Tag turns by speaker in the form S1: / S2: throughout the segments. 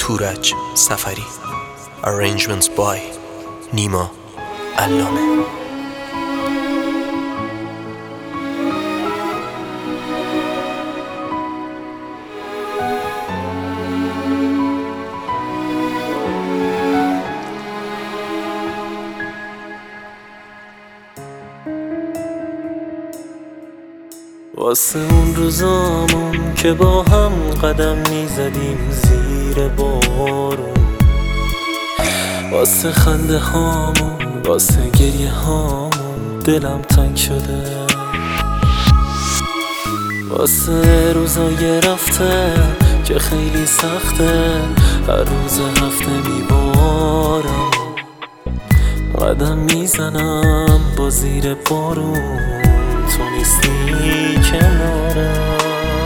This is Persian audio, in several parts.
S1: تورج سفری. Arrangements by نیما علامه.
S2: واسه اون روزامون که با هم قدم میزدیم زیر بارون، واسه خنده هامون، واسه گریه هامون دلم تنگ شده، واسه روزای رفته که خیلی سخته، هر روز هفته میبارم قدم میزنم با زیر بارون، تو نیستی کنارم.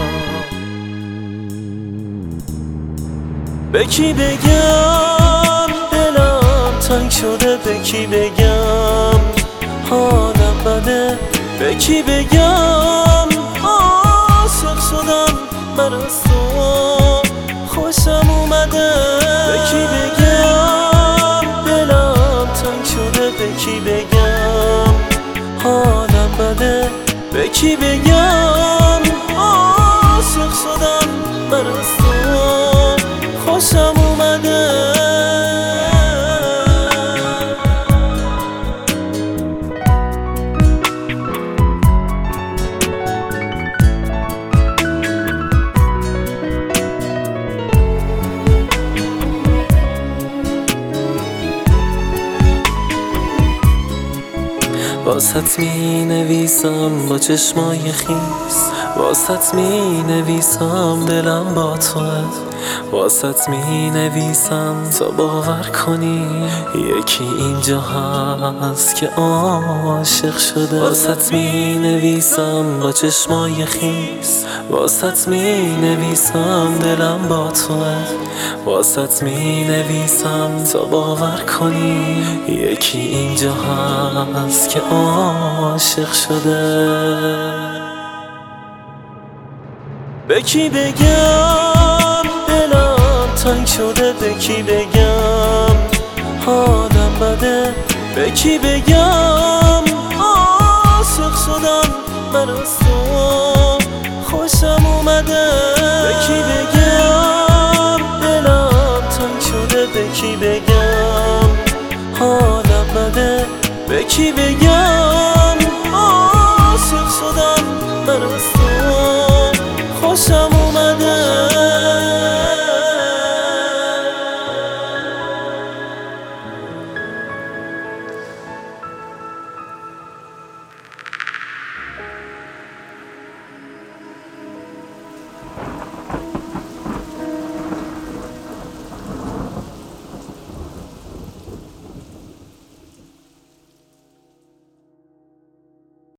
S2: به کی بگم دلم تنگ شده، به کی بگم حالم بده، به کی بگم عاشق شدم من از تو خوشم اومده، به کی بگم دلم تنگ شده، به کی بگم حالم بده، به کی بگم عاشق شدم من از تو خوشم اومده. واسط می نویسم با چشمای خیس، واسط می نویسم دلم با توه، واسط می نویسم تا باور کنی یکی اینجا هست که عاشق شده، واسط می نویسم با چشمای خیس، واسط می نویسم دلم با توه، واسط می نویسم تا باور کنی یکی اینجا هست که عاشق شده. به کی بگم دلم تنگ شده، به کی بگم حالم بده، به کی بگم عاشق شدم من از تو خوشم اومده، به کی بگم دلم تنگ شده، به کی بگم حالم بده، به کی بگم عاشق شدم من از تو خوشم